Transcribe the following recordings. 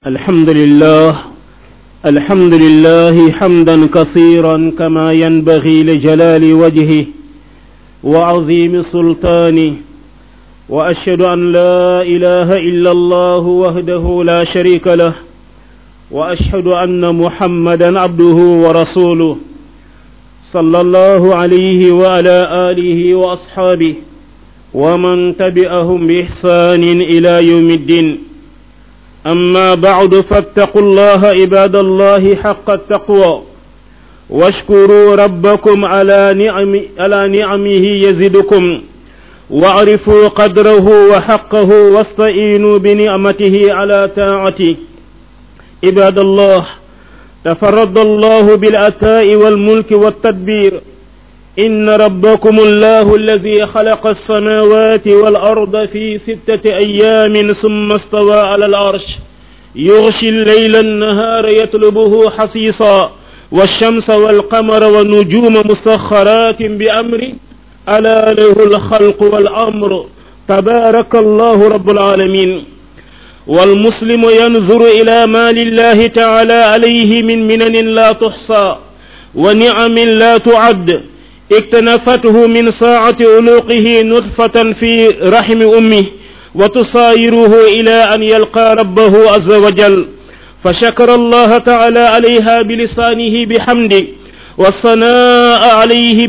الحمد لله حمدا كثيرا كما ينبغي لجلال وجهه وعظيم سلطانه وأشهد أن لا إله إلا الله وحده لا شريك له وأشهد أن محمدا عبده ورسوله صلى الله عليه وعلى آله وأصحابه ومن تبعهم بإحسان إلى يوم الدين أما بعد فاتقوا الله عباد الله حق التقوى واشكروا ربكم على نعمه يزدكم واعرفوا قدره وحقه واستعينوا بنعمته على طاعته عباد الله تفرد الله بالعطاء والملك والتدبير إن ربكم الله الذي خلق السماوات والأرض في 6 أيام ثم استوى على العرش يغشي الليل النهار يطلبه حثيثا والشمس والقمر والنجوم مسخرات بأمره ألا له الخلق والأمر تبارك الله رب العالمين والمسلم ينظر إلى ما لله تعالى عليه من منن لا تحصى ونعم لا تعد اكتنفته من ساعة علوقه نطفة في رحم أمه وتصايره إلى أن يلقى ربه عز وجل فشكر الله تعالى عليها بلسانه بحمده والثناء عليه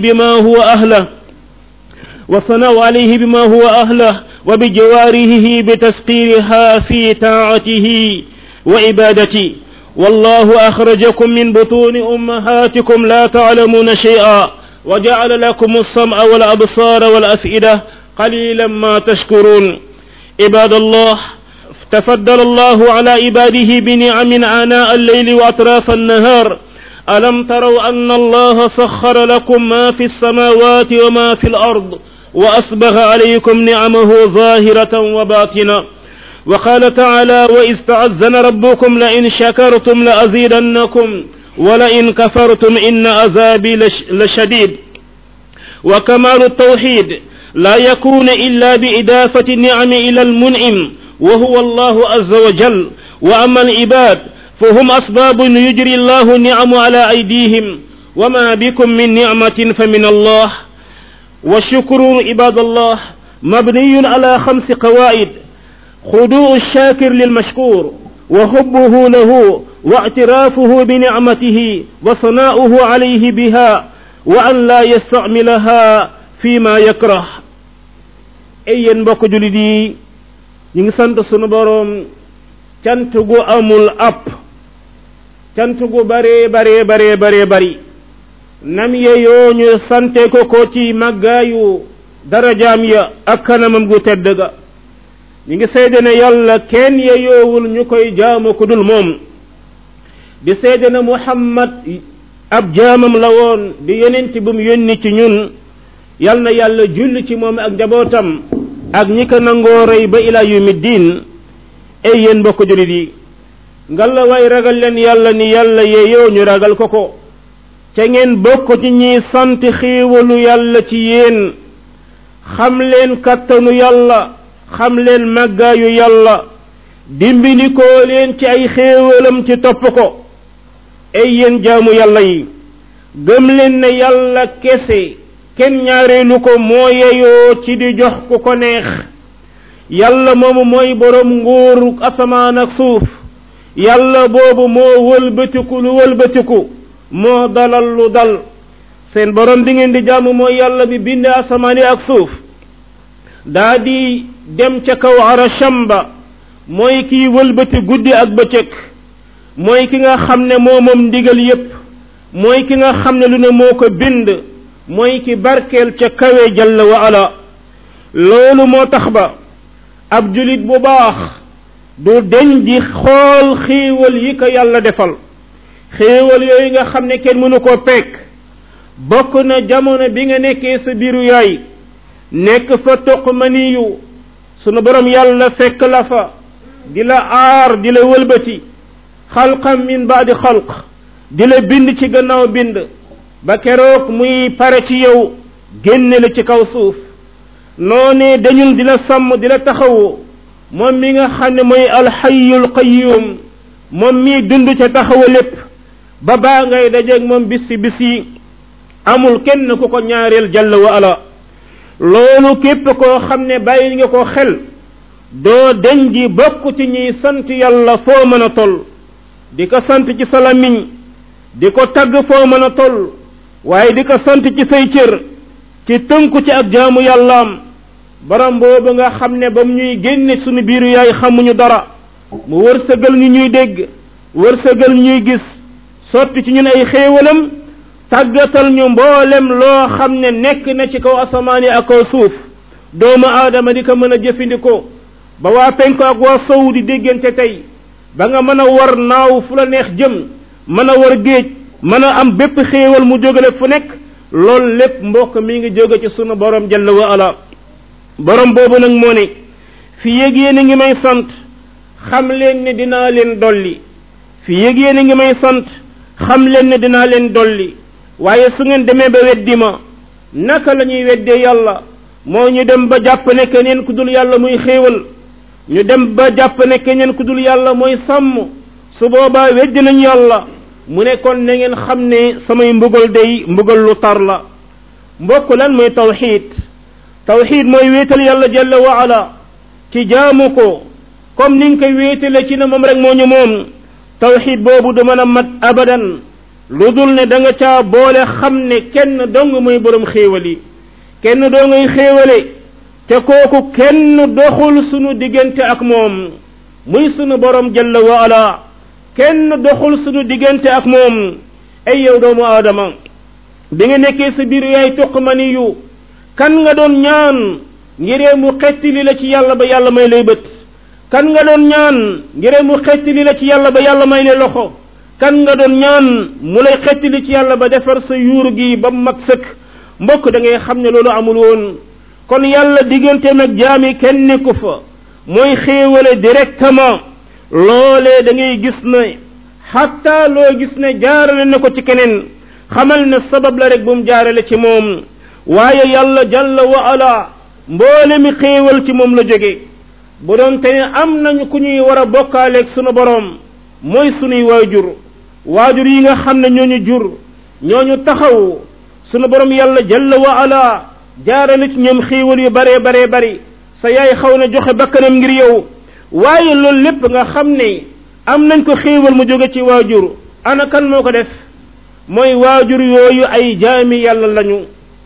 بما هو أهله وبجوارحه بتسخيرها في طاعته وعبادته والله أخرجكم من بطون أمهاتكم لا تعلمون شيئا وجعل لكم السمع والأبصار والأفئدة قليلا ما تشكرون عباد الله تفضل الله على عباده بنعم آناء الليل وأطراف النهار ألم تروا أن الله سخر لكم ما في السماوات وما في الأرض وأسبغ عليكم نعمه ظاهرة وباطنة وقال تعالى وإذ تعذن ربكم لئن شكرتم لأزيدنكم ولئن كفرتم إن عذابي لشديد وكمال التوحيد لا يكون إلا بإضافة النعم إلى المنعم وهو الله عز وجل وأما العباد فهم أسباب يجري الله النعم على أيديهم وما بكم من نعمة فمن الله والشكر عباد الله مبني على 5 قواعد خضوع الشاكر للمشكور وحبه له واعترافه بنعمته وثناؤه عليه بها وأن لا يستعملها فيما يكره ay yéen mbokk jullit yi ñu ngi sant sunu boroom cant gu amul app cant gu bare bari nam yeyoo ñu sante ko ci màggaayu darajaam ya ak kanamam gu tedd ga ñu ngi seede ne yàlla kenn yeyoowul ñu koy jaamu ku dul moom di seede ne Muhammad ab jaamam la woon di yonent bu mu yónni ci ñun yal na yàlla julli ci moom ak njabootam ak ñi ko nangoo rey ba ila yawmi diin ay yéen mbokk jullit yi ngal la waay ragal leen yàlla ni yàlla yeeyoo ñu ragal ko ca ngeen bokk ci ñiy sant xéewalu yàlla ci yéen xam leen kattanu yàlla xam leen màggaayu yàlla dimbilikoo leen ci ay xéewalam ci topp ko ay yéen jaamu yàlla yi gëm leen ne yàlla kese kenn ñaareelu ko moo yeyoo ci di jox ku ko neex yàlla moomu mooy boroom nguuru asamaan ak suuf yàlla boobu moo wëlbatiku lu wëlbatiku moo dalal lu dal seen boroom di ngeen di jaamu mooy yàlla bi bind asamaan yi ak suuf daa di dem ca kaw arasham ba mooy kiy wëlbati guddi ak bëccëg mooy ki nga xam ne moo moom ndigal yépp mooy ki nga xam ne lu ne moo ko bind mooy ki barkeel ca kawe jalla wa ala loolu moo tax ba ab julit bu baax du deñ di xool xéewal yi ko yàlla defal xéewal yooyu nga xam ne kenn mënu koo peek bokk na jamono bi nga nekkee sa biiru yaay nekk fa toq maniyu sunu borom yàlla fekk la fa di la aar di la wëlbati xalqan min baadi xalq di la bind ci gannaaw bind ba keroog muy pare ci yow génne la ci kaw suuf noonee dañul di la sàmm di la taxawu moom mi nga xam ne mooy alxayyul qayyum moom mii dund ca taxawa lépp ba baa ngay dajeeg moom bis yi amul kenn ku ko ñaareel jalla wa ala loolu képp koo xam ne bàyyi nga ko xel doo deñ di bokk ci ñuy sant yàlla foo mën a toll di ko sant ci sa làmmiñ di ko tagg foo mën a toll waaye di ko sant ci say cër ci tënku ci ak jaamu yàllaam borom boobu nga xam ne ba mu ñuy génne sunu biiru yaay xamuñu dara mu wërsëgal ñu ñuy dégg wërsëgal ñuy gis sotti ci ñun ay xéewalam tàggatal ñu mboolem loo xam ne nekk na ci kaw asamaan yi ak kaw suuf doomu aadama di ko mën a jëfandikoo ba waa penku ak waa sow di déggante tey ba nga mën a war naaw fu la neex jëm mën a war géej mën a am bépp xéewal mu jógale fu nekk loolu lépp mbokk mi ngi jóge ci sunu borom jalla wa ala borom boobu nag moo ne fi yéeg yéen a ngi may sant xam leen ne dinaa leen dolli fi yéeg yéen a ngi may sant xam leen ne dinaa leen dolli waaye su ngeen demee ba weddi ma naka la ñuy weddee yàlla moo ñu dem ba jàpp ne keneen ku dul yàlla muy xéewal ñu dem ba jàpp ne keneen ku dul yàlla mooy sàmm su boobaa weddi nañ yàlla mu ne kon na ngeen xam ne samay mbugal day mbugal lu tar la mbokk lan mooy tawxiid mooy wéetal yàlla jalla wa ala ci jaamu ko comme ni nga koy wéetale ci ne moom rek moo ñu moom tawxiid boobu du mën a mat abadan lu dul ne da nga caa boole xam ne kenn dong mooy borom xéewal yi kenn doo ngay xéewale te kooku kenn doxul sunu diggante ak moom muy sunu borom jalla wa ala kenn doxul sunu diggante ak moom ay yow doomu aadama bi nga nekkee sa biir yaay tuqmani yu kan nga doon ñaan ngiree mu xettili la ci yàlla ba yàlla may lay bët kan nga doon ñaan ngiree mu xettili la ci yàlla ba yàlla may lay loxo kan nga doon ñaan mu lay xettili ci yàlla ba defar sa yuur gi ba mag sëkk mbokk da ngay xam ne loolu amul woon kon yàlla digganteem ak jaami kenn nekku fa mooy xéewale directement loolee da ngay gis ne xatta loo gis ne jaarale na ko ci keneen xamal ne sabab la rek bu mu jaarale ci moom waaye yàlla jalla wa ala mboole mi xéewal ci moom la jóge bu doon te ne am nañu ku ñuy war a bokkaaleeg sunu boroom mooy sunuy waajur yi nga xam ne ñooñu jur ñooñu taxaw sunu borom yàlla jalla wa ala jaarale ci ñoom xéewal yu bare bari sa yaay xaw na joxe bakkanam ngir yow waaye loolu lépp nga xam ne am nañ ko xéewal mu jóge ci waajur ana kan moo ko def mooy waajur yooyu ay jaami yàlla lañu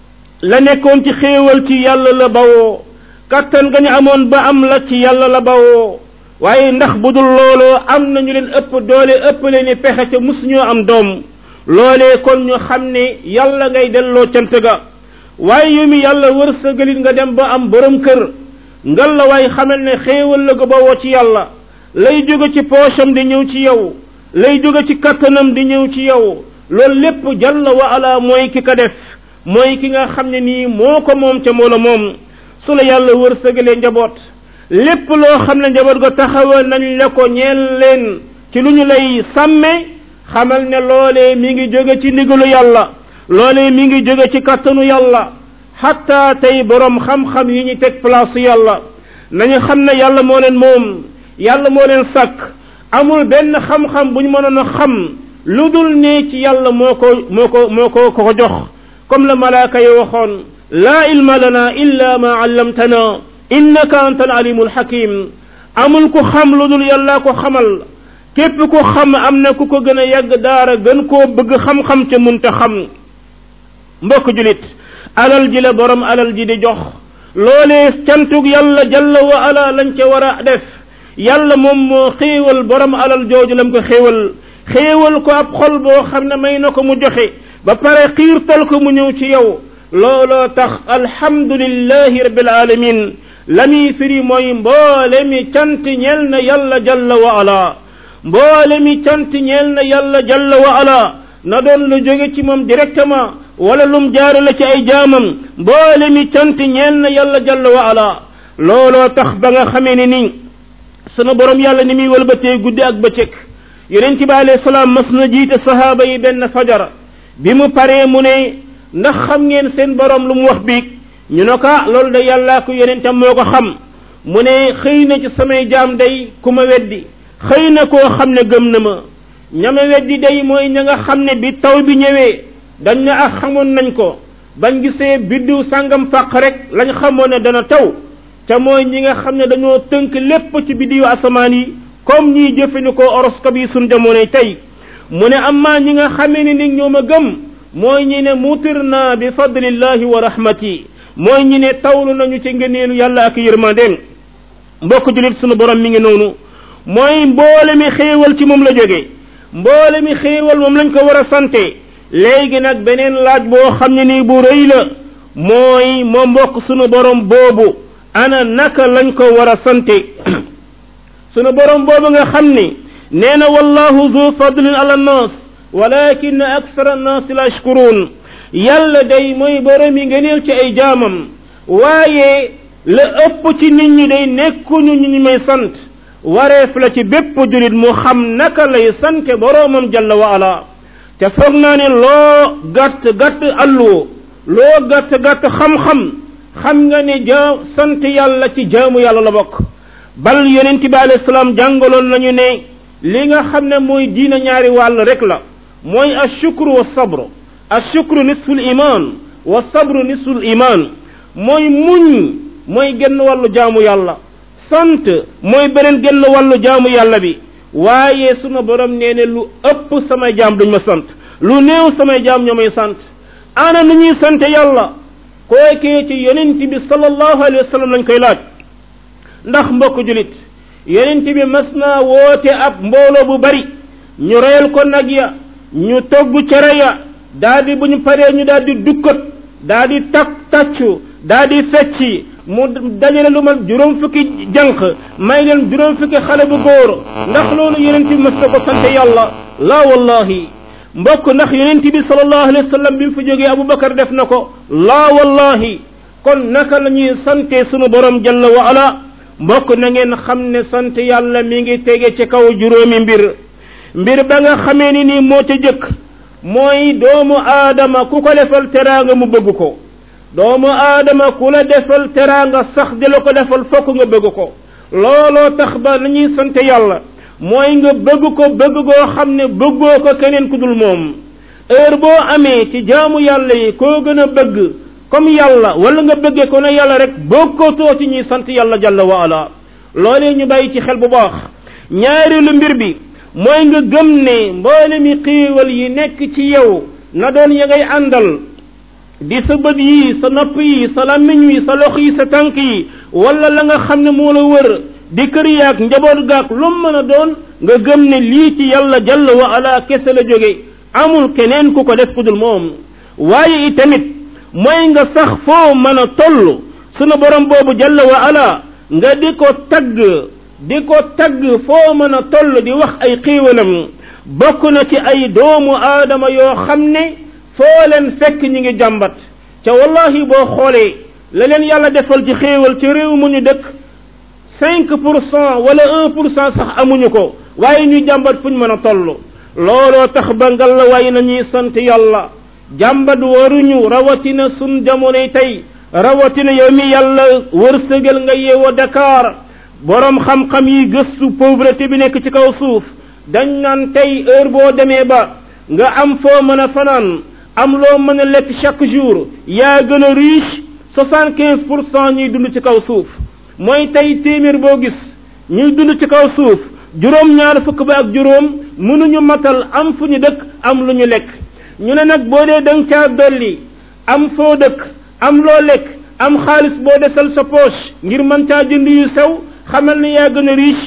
la nekkoon ci xéewal ci yàlla la bawoo kattan nga ñu amoon ba am la ci yàlla la bawoo waaye ndax bu dul looloo am nañu leen ëpp doole ëpp leen ni pexe ca mus ñoo am doom loolee kon ñu xam ne yàlla ngay delloo cant ga waaye yu mi yàlla wërsëgalit nga dem ba am borom kër ngal la waaye xamal ne xéewal la ko bawoo ci yàlla lay jóge ci poosam di ñëw ci yow lay jóge ci kattanam di ñëw ci yow loolu lépp jalla wa ala mooy ki ko def mooy ki nga xam ne nii moo ko moom ca moo la moom su la yàlla wërsëgalee njaboot lépp loo xam ne njaboot ga taxawal nañ la ko ñeel leen ci lu ñu lay sàmme xamal ne loolee mi ngi jóge ci ndigalu yàlla loolee mi ngi jóge ci kattanu yàlla hatta tey borom xam-xam yi ñu teg place yàlla nañu xam ne yàlla moo leen moom yàlla moo leen sàkk amul benn xam-xam bu ñu mënoon a xam lu dul ne ci yàlla moo ko jox comme la malaaka yi waxoon laa ilma lana illa ma allamtana innaka anta alalimul hakim amul ku xam lu dul yàlla ko xamal képp ku xam am na ku ko gën a yàgg daara gën koo bëgg xam-xam ca munta xam mbokk julit alal ji la borom alal ji di jox loolee cantug yàlla jalla wa ala lañ ca war a def yàlla moom moo xéewal borom alal jooju lam ko xéewal ko ab xol boo xam ne may na ko mu joxe ba pare xiirtal ko mu ñëw ci yow looloo tax alhamdulillahi rabbil alamin la muy firi mooy mboole mi cant ñeel na yàlla jalla wa ala mboole mi cant ñeel na yàlla jalla wa ala na doon lu jóge ci moom directement wala lum jaarale ci ay jaamam mboole mi cant ñeel na yàlla jalla wa ala looloo tax ba nga xamee ne ni sunu borom yàlla ni muy wëlbatee guddi ak bëccëg yonent bi alayhi salaam mas na jiite sahaaba yi benn fajar bi mu paree mu ne ndax xam ngeen seen borom lu mu wax biig ñu ne ko loolu de yàllaa ko yonentam moo ko xam mu ne xëy na ci samay jaam day ku ma weddi xëy na koo xam ne gëm na ma ñama weddi day mooy ña nga xam ne bi taw bi ñëwee dañ ne ak xamoon nañ ko bañ gisee biddiw sàngam fàq rek lañ xamoon ne dana taw te mooy ñi nga xam ne dañoo tënk lépp ci biddiwu asamaan yi comme ñiy jëfandikoo horoscope yi suñ jamonoy tey mu ne amma ñi nga xamee ne ni ñoom a gëm mooy ñi ne mutirna bi fadlillahi wa rahmati mooy ñi ne tawlu nañu ci ngëneelu yàlla ak yërmandeem mbokk julit sunu borom mi ngi noonu mooy mboole mi xéewal ci moom la jóge mboole mi xéewal moom lañ ko war a sante léegi nag beneen laaj boo xam ne nii bu rëy la mooy moo mbokk sunu borom boobu ana naka lañ ko war a sante sunu borom boobu nga xam ni nee na wallahu zu fadlin ala nnas walakin aksara annas la yashkurun yàlla day mooy borom yi ngëneel ci ay jaamam waaye la ëpp ci nit ñi day nekkuñu ñu may sant wareef la ci bépp julit mu xam naka lay sante boromam jalla wa ala te foog naa ne loo gàtt gàtt alluwo loo gàtt gàtt xam-xam xam nga ne sant yàlla ci jaamu yàlla la bokk bal yonent bi alayhi salaam jàngaloon nañu ne li nga xam ne mooy diina ñaari wàll rek la mooy ashukru wa sabru ashukru nisful iman wa sabru nisful iman mooy muñ mooy genn wàllu jaamu yàlla sant mooy beneen genn wàllu jaamu yàlla bi waaye sunu borom nee ne lu ëpp samay jaam duñ ma sant lu néew samay jaam ñoo may sant ana nu ñuy sant yàlla kookee ci yonent bi sallallahu alayhi wa sallam lañ koy laaj ndax mbokk julit yonent bi mas naa woote ab mbooloo bu bari ñu reyal ko nag ya ñu togg cere ya daal di bu ñu paree ñu daal di dukkat daal di tàccu daal di fecci mu dajale lu man juróom fukki jànq may leen juróom fukki xale bu góor ndax loolu yonent bi mas na ko sant yàlla laa wallahi mbokk ndax yonent bi sallallahu alayhi wa sallam bi mu fi jógee Aboubacar def na ko laa wallahi kon naka la ñuy sante sunu borom jalla wa ala mbokk na ngeen xam ne sant yàlla mi ngi tege ci kaw juróomi mbir ba nga xamee ni nii moo ca jëkk mooy doomu aadama ku ko defal teraanga mu bëgg ko doomu aadama ku la defal teraanga sax di la ko defal fokk nga bëgg ko looloo tax ba nañuy sant yàlla mooy nga bëgg ko bëgg goo xam ne bëggoo ko keneen ku dul moom heure boo amee ci jaamu yàlla yi koo gën a bëgg comme yàlla wala nga bëggee ko ne yàlla rek bokkatoo ci ñuy sant yàlla jalla wa ala loolee ñu bàyyi ci xel bu baax ñaareelu mbir bi mooy nga gëm ne mboole mi xiiwal yi nekk ci yow na doon ya ngay àndal di sa bët yi sa nopp yi sa làmmiñ yi sa lox yi sa tànk yi wala la nga xam ne moo la wër di kër yaag njaboot gaag lu mën a doon nga gëm ne lii ci yàlla jalla wa ala kese la jóge amul keneen ku ko def ku dul moom waaye itamit mooy nga sax foo mën a toll sunu borom boobu jalla wa ala nga di ko tagg foo mën a toll di wax ay xiiwalam bokk na ci ay doomu aadama yoo xam ne foo leen fekk ñi ngi jàmbat ca wallahi boo xoolee la leen yàlla defal ci xéewal ci réew mu ñu dëkk 5% wala 1% sax amuñu ko waaye ñuy jàmbat fuñ mën a toll looloo tax ba ngalla waaye nañuy sant yàlla jàmbat waruñu rawatina sun jamonoy tey rawatina yow mi yàlla wërsëgal nga yeewoo Dakar borom xam-xam yi gëstu pauvreté bi nekk ci kaw suuf dañ naan tey heure boo demee ba nga am foo mën a fanaan am loo mën a lekk chaque jour yaa gën a riche 75% ñuy dund ci kaw suuf mooy tey téeméer boo gis ñuy dund ci kaw suuf juróom-ñaar fukk ba ak juróom mënuñu matal am fu ñu dëkk am lu ñu lekk ñu ne nag boo dee danga caa dolli am foo dëkk am loo lekk am xaalis boo desal sa poche ngir mën caa jënd yu sew xamal ne yaa gën a riche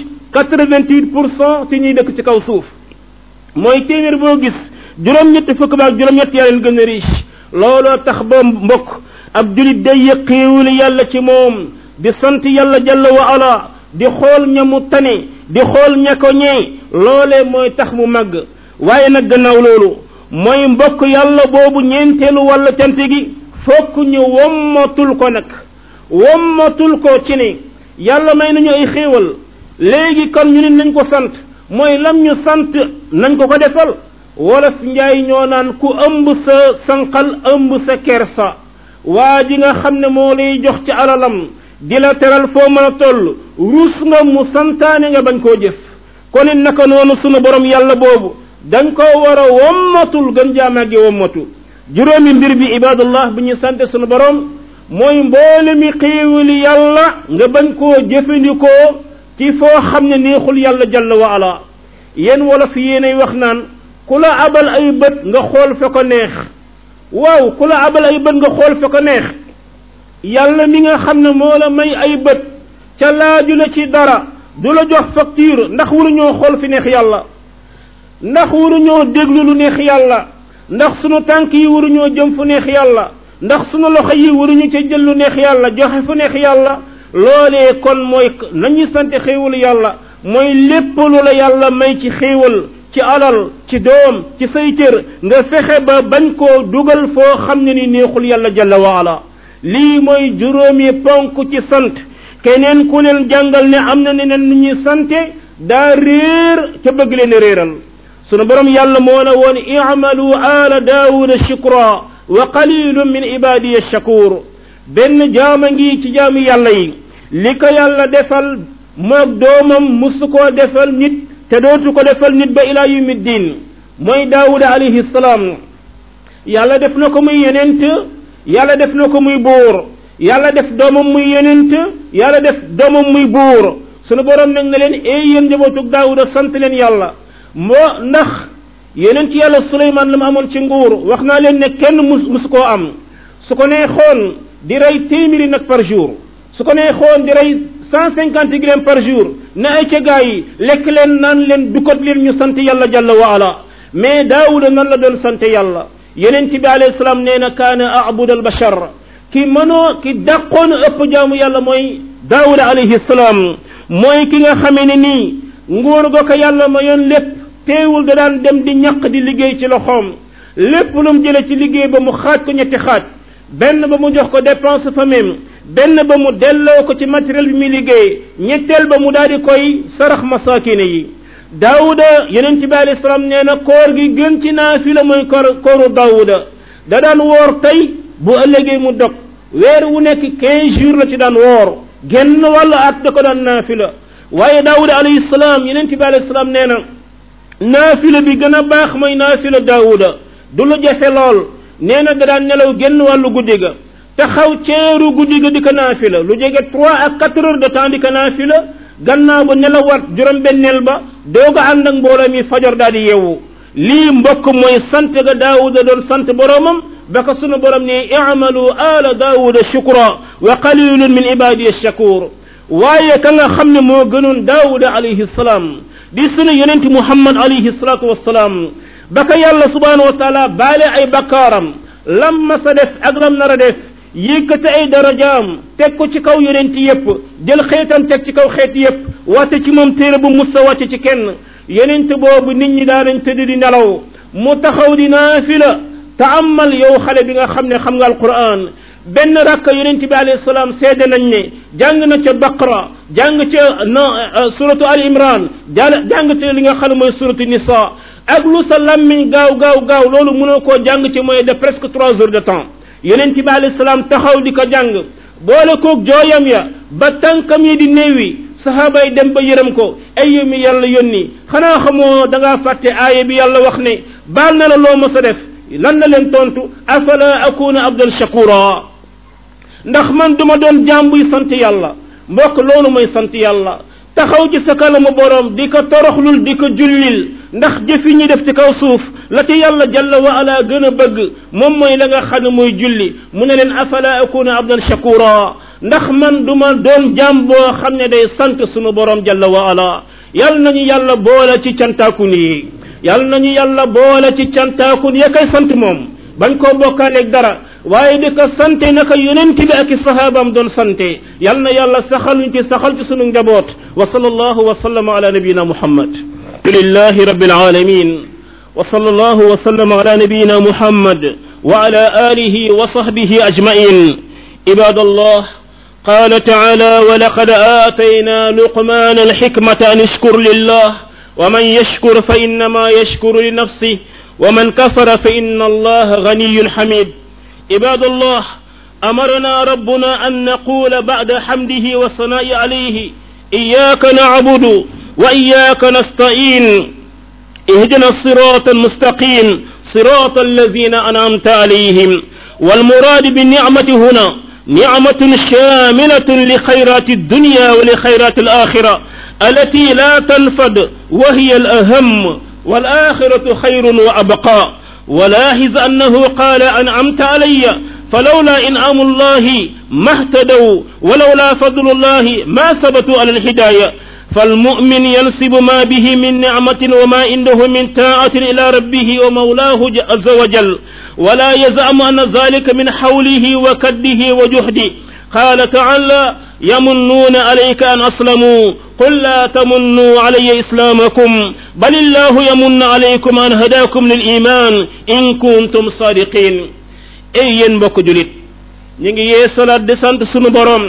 88% ci ñuy dëkk ci kaw suuf mooy téeméer boo gis juróom-ñetti fukk ba ak juróom-ñett yaa leen gën a riche looloo tax ba mbokk ab julit day yëqiwul yàlla ci moom di sant yàlla jalla wa ala di xool ña mu tane di xool ña ko ñee loolee mooy tax mu màgg waaye nag gannaaw loolu mooy mbokk yàlla boobu ñeenteelu walla cant gi fokk ñu wommatul ko nag wommatul ko ci ne yàlla may nañu ay xéewal léegi kon ñu ne nañ ko sant mooy lam ñu sant nañ ko ko defal wolof njaay ñoo naan ku ëmb sa sanqal ëmb sa kersa waa ji nga xam ne moo lay jox ci alalam di la teral foo mën a toll ruus nga mu santaane nga bañ koo jëf kon naka noonu sunu borom yàlla boobu dañ ko war a wommatul gën jaamàgge wommatu juróomi mbir bi ibadallah bi ñu sante sunu borom mooy mboole mi xéewali yàlla nga bañ koo jëfandikoo ci foo xam ne neexul yàlla jalla wa ala yéen wolof yéenay wax naan ku la abal ay bët nga xool fa ko neex waaw ku la abal ay bët nga xool fa ko neex yàlla mi nga xam ne moo la may ay bët ca laaju la ci dara du la jox facture ndax waruñoo xool fi neex yàlla ndax waruñoo déglu lu neex yàlla ndax sunu tànk yi waruñoo jëm fu neex yàlla ndax sunu loxo yi waruñu ca jël lu neex yàlla joxe fu neex yàlla loolee kon mooy nañu sant xéewal yàlla mooy lépp lu la yàlla may ci xéewal ci alal ci doom ci say cër nga fexe ba bañ koo dugal foo xam ne ni neexul yàlla jalla waala lii mooy juróomi ponk ci sant keneen ku leen jàngal ne am na neneen nu ñuy sante daa réer ca bëgg leen réeral sunu borom yàlla moo ne woon i'malu ala daawuda shukra wa qalilun min ibadiya shakur benn jaama ngi ci jaamu yàlla yi li ko yàlla defal moog doomam musu koo defal nit te dootu ko defal nit ba ila yawmi ddin mooy daawuda alayhi salaam yàlla def na ko muy yonent yàlla def na ko muy buur yàlla def doomam muy yonent yàlla def doomam muy buur sunu borom nag ne leen yéen njabootug daawuda sant leen yàlla moo ndax yonent yàlla Suleymaan la mu amoon ci nguur wax naa leen ne kenn musu koo am su ko nee xoon di rey 100 nag par jour su ko nee xoon di rey 150 grammes par jour ne ay ca gaa yi lekk leen naan leen dukkat leen ñu sant yàlla jalla wa ala mais daawuda nan la doon sant yàlla yonent bi alayhi salaam nee na kaana a'budu al bashar ki dàqoon ëpp jaamu yàlla mooy daawuda alayhi salaam mooy ki nga xamee ne nii nguur go ko yàlla mayoon lépp teewul da daan dem di ñaq di liggéey ci loxoom lépp lu mu jële ci liggéey ba mu xaaj ko ñetti xaaj benn ba mu jox ko dépense famille benn ba mu delloo ko ci matériel bi muy liggéey ñetteel ba mu daal di koy sarax masakine yi daawuda yonent bi alayhi salaam nee na koor gi gën ci naafila mooy kooru daawuda da daan woor tey bu ëllëgee mu dog weer wu nekk 15 jours la ci daan woor genn wàllu at da ko daan naafila waaye daawuda alayhi salaam yonent bi alayhi salaam nee na naafila bi gën a baax mooy naafila daawuda du lu jafe lool nee na da daan nelaw genn wàllu guddi ga taxaw ceeru guddi ga di ko naafila lu jege 3 à 4 heures de temps di ko naafila gannaaw ba nelawaat juróom-benneel ba doog a ànd ak mbooloo mi fajar daal di yeewu lii mbokk mooy sant ga daawuda doon sant boromam ba ko sunu borom ne i'malu ala daawuda shukra wa qalilun min ibadiya shakur waaye ka nga xam ne moo gënoon daawuda alayhi salaam di sunu yonent muhammad alayhi salatu wassalaam ba ko yàlla subhanahu wa taala baale ay bakkaaram lam ma sa def ak lam nar a def yëkkati ay darajaam teg ko ci kaw yonent yépp jël xeetam teg ci kaw xeet yépp wàcce ci moom téere bu musa wàcce ci kenn yonent boobu nit ñi daanañ tëdd di nelaw mu taxaw di naafila taamal yow xale bi nga xam ne xam nga alquran benn rakka yonent bi alayhi salaam seede nañ ne jàng na ca baqara jàng ca suratu al imran jàng ca li nga xam ne mooy suratu nisa ak lu sa lammiñ gaaw loolu mënoo koo jàng ci mooy de presque 3 heures de temps yonent bi alayhi salaam taxaw di ko jàng boole koog jooyam ya ba tànkam yi di néewi sahaaba yi dem ba yërëm ko ay yow mi yàlla yónni xanaa xamoo da ngaa fàtte aaya bi yàlla wax ne baal na la loo mës a def lan la leen tontu afala akuna abdan shakura ndax man duma doon jaam buy sant yàlla mbokk loolu mooy sant yàlla taxaw ci sa kanamu borom di ko toroxlul di ko jullil ndax jëfi ñi def ci kaw suuf la ci yàlla jalla wa ala gën a bëgg moom mooy la nga xam ne mooy julli mu ne leen afala akuna abdan shakura ndax man duma doon jaam boo xam ne day sant sunu borom jalla wa ala yal nañu yàlla boole ci cantaakun yi yal nañu yàlla boole ci cantaakun ya koy sant moom bañ koo bokkaaleeg dara waaye di ko sante naka yonent bi ak i sahabaam doon sante yal na yàlla saxal ñu ci saxal ci sunu njaboot wa sallallahu wa sallama ala nabiyina muhammad lillahi rabbil alamin wa sallallahu wa sallama ala nabiyina muhammad wa ala alihi wa sahbihi ajmain ibadallah قال تعالى ولقد آتينا لقمان الحكمة أن اشكر لله ومن يشكر فإنما يشكر لنفسه ومن كفر فإن الله غني حميد عباد الله أمرنا ربنا أن نقول بعد حمده والثناء عليه إياك نعبد وإياك نستعين اهدنا الصراط المستقيم صراط الذين أنعمت عليهم والمراد بالنعمة هنا نعمة شاملة لخيرات الدنيا ولخيرات الآخرة التي لا تنفد وهي الأهم والآخرة خير وأبقى ولاحظ أنه قال أنعمت علي فلولا إنعام الله ما اهتدوا ولولا فضل الله ما ثبتوا على الهداية فالمؤمن ينسب ما به من نعمة وما عنده من طاعة إلى ربه ومولاه عز وجل ولا يزعم أن ذلك من حوله وكده وجهده قال تعالى يمنون عليك أن أسلموا قل لا تمنوا علي إسلامكم بل الله يمن عليكم أن هداكم للإيمان إن كنتم صادقين أي ينبك جلد نيجي يسالات دي سانت سونو بروم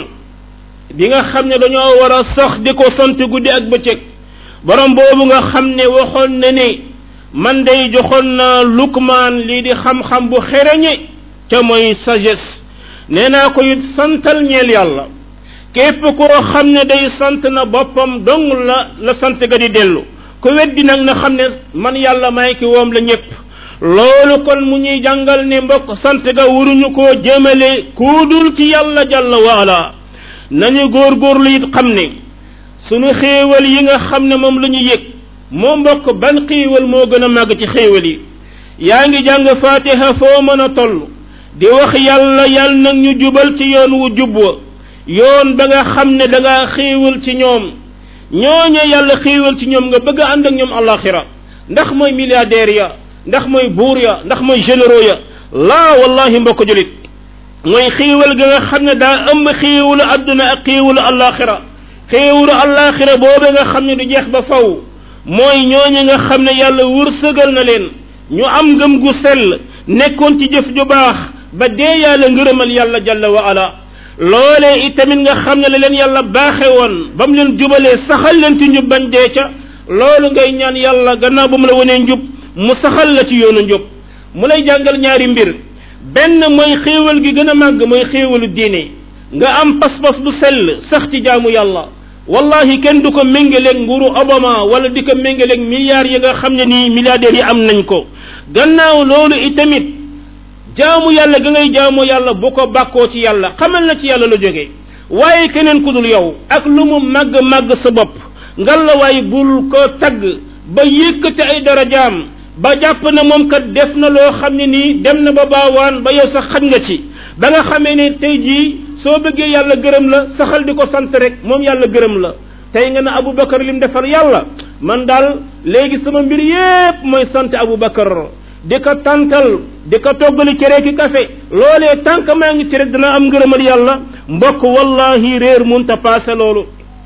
bi nga xam ne dañoo war a sax di ko sant guddi ak bëccëg borom boobu nga xam ne waxoon na ne man day joxoon naa Lukmaan lii di xam-xam bu xereñe ca mooy sagesse nee naa ko it santal ñeel yàlla képp koo xam ne day sant na boppam dong la sant ga di dellu ku weddi nag na xam ne man yàlla may ki woom la ñëpp loolu kon mu ñuy jàngal ne mbokk sant ga waruñu koo jëmale kuudul ci yàlla jalla waala nañu góorgóorlu it xam ne sunu xéewal yi nga xam ne moom la ñu yëg moo mbokk ban xéewal moo gën a màgg ci xéewal yi yaa ngi jàng fatiha foo mën a toll di wax yàlla yàlla nag ñu jubal ci yoon wu jub wa yoon ba nga xam ne da ngaa xéewal ci ñoom ñooñe yàlla xéewal ci ñoom nga bëgg a ànd ak ñoom alaxira ndax mooy milliardaire ya ndax mooy buur ya ndax mooy généraux ya laa wallahi mbokk julit mooy xéewal ga nga xam ne daa ëmb xéewalu adduna ak xéewalu alaxira xéewalu alaxira boobu nga xam ne du jeex ba faw mooy ñooñu nga xam ne yàlla wërsëgal na leen ñu am ngëm gu sell nekkoon ci jëf ju baax ba dee yàlla ngërëmal yàlla jalla wa ala loolee itamit nga xam ne la leen yàlla baaxe woon ba mu leen jubalee saxal leen ci njub bañ dee ca loolu ngay ñaan yàlla gannaaw ba mu la wanee njub mu saxal la ci yoonu njub mu lay jàngal ñaari mbir benn mooy xéewal gi gën a màgg mooy xéewalu diine nga am pas-pas bu sell sax ci jaamu yàlla wallahi kenn du ko méngaleeg nguuru Obama wala di ko méngaleeg milliards yi nga xam ne nii milliardaires yi am nañ ko gannaaw loolu itamit jaamu yàlla ga ngay jaamu yàlla bu ko bàkkoo ci yàlla xamal na ci yàlla la jógee waaye keneen ku dul yow ak lu mu màgg sa bopp ngal la waaye bul ko tagg ba yëkkati ay darajaam ba jàpp na moom kat def na loo xam ne nii dem na ba baawaan ba yow sax xaj nga ci ba nga xamee ne tey jii soo bëggee yàlla gërëm la saxal di ko sant rek moom yàlla gërëm la tey nga ne Aboubacar lim defal yàlla man daal léegi sama mbir yépp mooy sant Aboubacar di ko tantal di ko toggali cere ki café loolee tànk maa ngi ci rek dina am ngërëmal yàlla mbokk wallahi réer munta passé loolu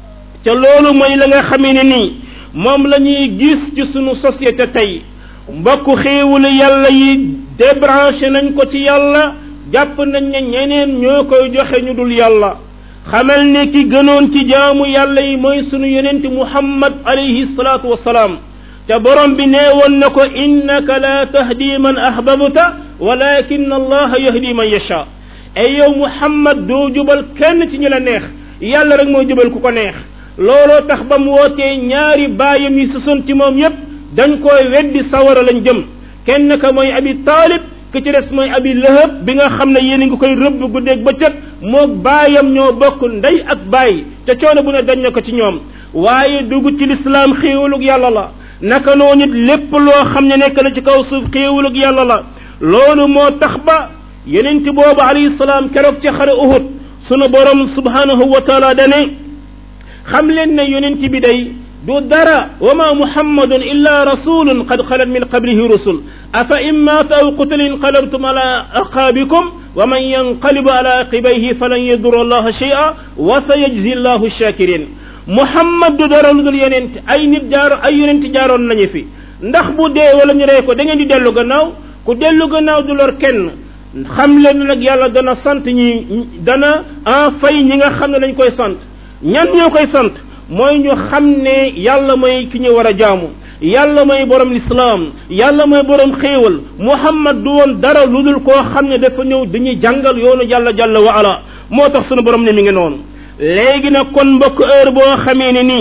ca loolu mooy la nga xamee ne nii moom la ñuy gis ci sunu société tey mbokk xéewulu yàlla yi débranché nañ ko ci yàlla jàpp nañ ne ñeneen ñoo koy joxe ñu dul yàlla xamal ne ki gënoon ci jaamu yàlla yi mooy sunu yonent Muhammad alayhi salaatu wassalaam te borom bi nee woon na ko innaka la tahdi man ahbabta walakin allaha yahdi man yasha ay yow Muhammad doo jubal kenn ci ñu la neex yàlla rek mooy jubal ku ko neex looloo tax ba mu wootee ñaari baayam yi sësoon ci moom yépp dañ koy weddi sawara lañ jëm kenn ka mooy Abi Taalib ki ci des mooy Abi Lahab bi nga xam ne yéen a ngi koy rëbb guddeeg bëccëg moog baayam ñoo bokk ndey ak baay te coono bu ne dañ na ko ci ñoom waaye dugg ci lislaam xéewalug yàlla la naka noonu it lépp loo xam ne nekk na ci kaw suuf xéewalug yàlla la loolu moo tax ba yonent boobu alayhi salaam keroog ci xare Uhud sunu borom subhanahu wa taala dane xam leen ne yonent bi day du dara wa ma muhammadun illa rasulun qad xalat min qablihi rusul afa in maata aw qutila inqalabtum ala aqaabikum wa man yanqalibu ala aqibayhi falan yadurra allaha shay'a wa sayajzi allahu shakirin muhammad du dara lu dul yonent ay yonent jaaroon nañu fi ndax bu dee wala ñu rey ko da ngeen di dellu gannaaw ku dellu gannaaw du lor kenn xam leen nag yàlla dana sant dana fay ñi nga xam ne dañ koy sant ñan ñoo koy sant mooy ñu xam ne yàlla mooy ki ñu war a jaamu yàlla mooy borom lislaam yàlla mooy borom xéewal muhammad du woon dara lu dul koo xam ne dafa ñëw dañuy jàngal yoonu yàlla jalla wa ala moo tax sunu borom ne mi ngi noonu léegi nag kon mbokk heure boo xamee ne nii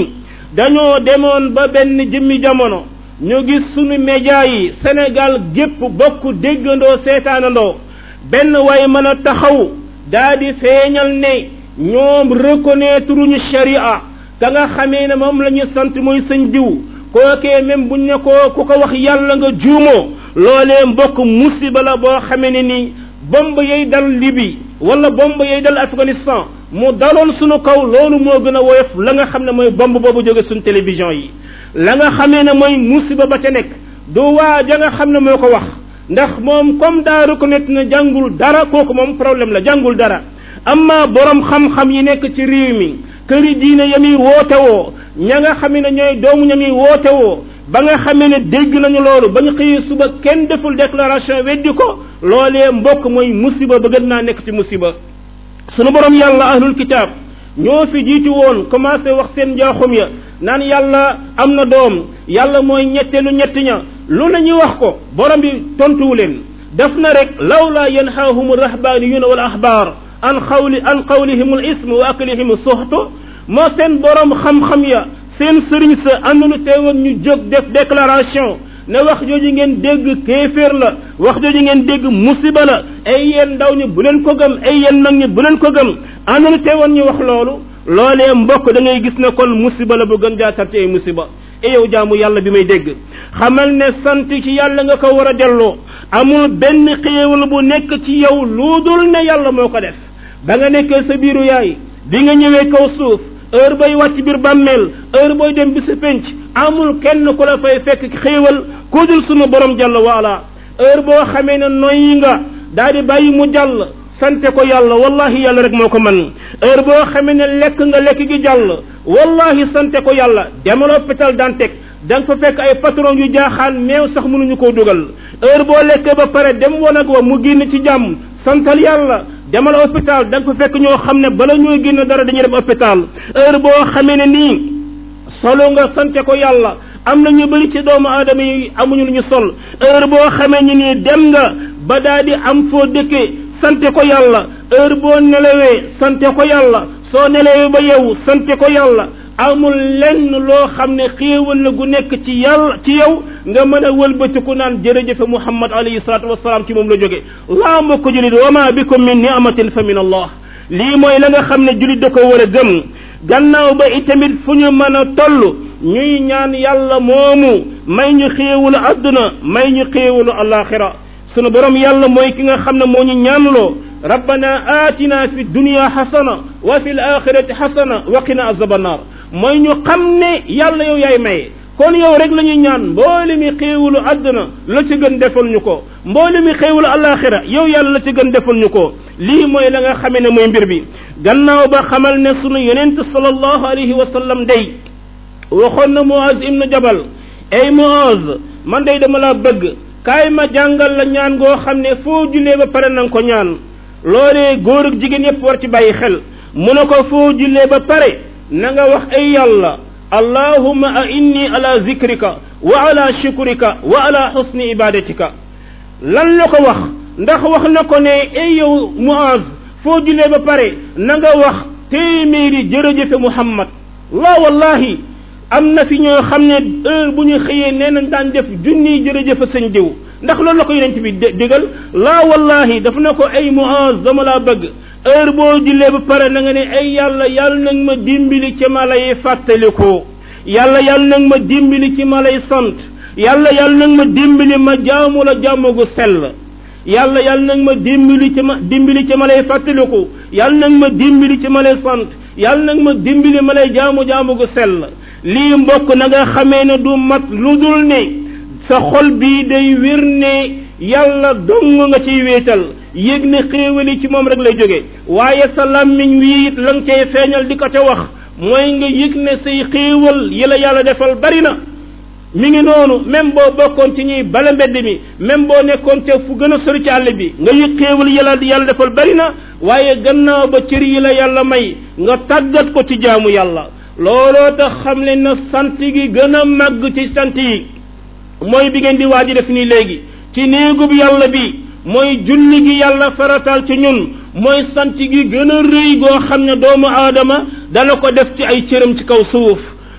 dañoo demoon ba benn jëmmi jamono ñu gis sunu média yi Sénégal gépp bokk déggandoo seetaanandoo benn way mën a taxaw daa di feeñal ne ñoom reconnaître ñu sharia ka nga xamee ne moom la ñu sant mooy sëñ diw kookee même buñ ne ko ku ko wax yàlla nga juumoo loolee mbokk musiba la boo xamee ne ni bomb yay dal Libye wala bomb yay dal Afghanistan mu daloon sunu kaw loolu moo gën a woyof la nga xam ne mooy bomb boobu jóge suñu télévision yi la nga xamee ne mooy musiba ba ca nekk du waa ja nga xam ne moo ko wax ndax moom comme daa reconnaître na jàngul dara kooku moom problème la jàngul dara amma borom xam-xam yi nekk ci réew mi këri diine yami woote woo ña nga xam ne ñooy doomu ñami woote woo ba nga xamee ne dégg nañu loolu ba ñu xëyee suba kenn deful déclaration weddi ko loolee mbokk mooy musiba ba gën naa nekk ci musiba sunu borom yàlla ahlul kitaab ñoo fi jiitu woon commencé wax seen njaaxum ya naan yàlla am na doom yàlla mooy ñetteelu ñetti ña lu la ñuy wax ko borom bi tontuwu leen def na rek lawlaa yanhaahum rahbaaniyuuna wal ahbaar an qawlihim al ism wa aklihim suxtu moo seen borom xam-xam ya seen sëriñ sa àndulu teewoon ñu jóg def déclaration ne wax jooju ngeen dégg kéeféer la wax jooju ngeen dégg musiba la ay yéen ndaw ñi bu leen ko gëm ay yéen mag ñi bu leen ko gëm àndulu teewoon ñu wax loolu loolee mbokk da ngay gis ne kon musiba la bu gën jaatar ci ay musiba e yow jaamu yàlla bi may dégg xamal ne sant ci yàlla nga ko war a delloo amul benn xéewal bu nekk ci yow lu dul ne yàlla moo ko def ba nga nekkee sa biiru yaay bi nga ñëwee kaw suuf heure bay wàcc biir bàmmeel heure booy dem bi sa penc amul kenn ku la fay fekk xéewal ku dul sunu borom jàll waala heure boo xamee ne noyyi nga daal di bàyyi mu jàll sante ko yàlla wallahi yàlla rek moo ko man heure boo xamee ne lekk nga lekk gi jàll wallahi sante ko yàlla demal hôpital Dantec da nga fa fekk ay patron yu jaaxaan meew sax mënuñu koo dugal heure boo lekkee ba pare dem wanag wa mu génn ci jàmm santal yàlla demal hôpital da nga fa fekk ñoo xam ne bala ñooy génn dara dañuy dem hôpital heure boo xamee ne nii solo nga sante ko yàlla am na ñu bëri ci doomu aadama yi amuñu lu ñu sol heure boo xamee ni nii dem nga ba daal di am foo dëkkee sante ko yàlla heure boo nelawee sante ko yàlla soo nelawee ba yow sante ko yàlla amul lenn loo xam ne xéewal la gu nekk ci yàlla ci yow nga mën a wëlbatiku naan jërëjëfe Muhammad alayhi salaatu wasalaam ci moom la jóge laa mbokk julit wa ma bikum min ni'matin fa min Allah lii mooy la nga xam ne julit da ko war a gëm gannaaw ba itamit fu ñu mën a toll ñuy ñaan yàlla moomu may ñu xéewalu adduna may ñu xéewalu alaxira sunu borom yàlla mooy ki nga xam ne moo ñu ñaanloo rabbana atina fi dunya hasana wa fil akhirati hasana wa qina azaban nar mooy ñu xam ne yàlla yow yaay maye kon yow rek la ñuy ñaan mboole mi xéewalu àdduna la ci gën defal ñu ko mboole mi xéewalu alaxira yow yàlla la ci gën defal ñu ko lii mooy la nga xamee ne mooy mbir bi gannaaw ba xamal ne sunu yonent sallallahu alayhi wa sallam day waxoon na Muaz ibnu Jabal ay Muaz man day dama laa bëgg kaay ma jàngal la ñaan goo xam ne foo jullee ba pare na nga ko ñaan loolee góor ak jigéen yépp war ci bàyyi xel mu ne ko foo jullee ba pare na nga wax ay yàlla allahumma a inni ala zikrika wa ala shukrika wa ala husni ibadatika lan la ko wax ndax wax na ko ne ay yow Muaz foo jullee ba pare na nga wax téeméeri jërëjëfe Muhammad la wallahi am na fi ñoo xam ne heure bu ñu xëyee nee nañ daan def junniy jërëjëfe sëñ diw ndax loolu la ko yonent bi digal la wallahi daf na ko ay Muaz dama laa bëgg heure boo jullee ba pare na nga ne ay yàlla yàlla nag ma dimbali ci ma lay fàttalikoo yàlla nag ma dimbali ci ma lay sant yàlla nag ma dimbali ma jaamu la jaamu gu sell yàlla nag ma dimbali ci ma lay fàttalikoo yàlla nag ma dimbali ci ma lay sant yàlla nag ma dimbali ma lay jaamu gu sell lii mbokk na nga xamee ne du mat lu dul ne sa xol bii day wér ne yàlla dong nga ciy wéetal yëg ne xéewali ci moom rek lay jóge waaye sa làmmiñ wi it la nga cay feeñal di ko ca wax mooy nga yëg ne say xéewal yi la yàlla defal bari na mi ngi noonu même boo bokkoon ci ñuy bala mbedd mi même boo nekkoon ca fu gën a sori ci àll bi nga yëg xéewal yàlla defal bari na waaye gannaaw ba cër yi la yàlla may nga tàggat ko ci jaamu yàlla looloo tax xam leen na sant gi gën a màgg ci sant yi mooy bi ngeen di waaji def nii léegi ci néegub yàlla bi mooy julli gi yàlla faratal ci ñun mooy sant gi gën a rëy goo xam ne doomu aadama dana ko def ci ay cëram ci kaw suuf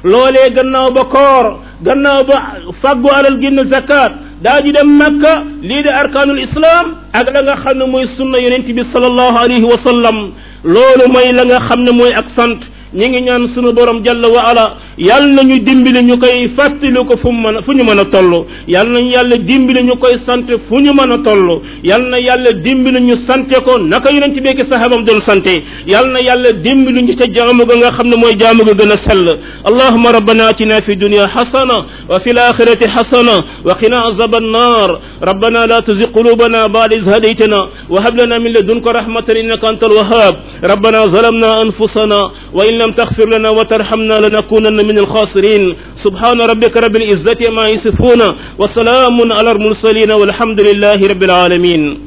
loolee gannaaw ba koor gannaaw ba faggu alal génn zakat daa di dem makka lii de arkaanul islam ak la nga xam ne mooy sunna yonent bi sallallahu alayhi wa sallam loolu mooy la nga xam ne mooy ak sant ñi ngi ñaan sunu borom jalla wa ala yal nañu dimbali ñu koy fàttali ko fu ñu mën a toll yal nañu yàlla dimbali ñu koy sant fu ñu mën a toll yal na yàlla dimbali ñu sante ko naka yonent bi ak sahabam doon sante yal na yàlla dimbali ñu ca jaamu ga nga xam ne mooy jaamu ga gën a sell allahumma rabbana atina fi dunya hasana wa fil akhirati hasana wa qina azaban nar rabbana la tuzigh qulubana ba'da idh hadaytana wa hab lana min ladunka rahmatan innaka antal wahhab rabbana zalamna anfusana wa in لم تغفر لنا وترحمنا لنكونن من الخاسرين سبحان ربك رب العزة ما يصفون وسلام على المرسلين والحمد لله رب العالمين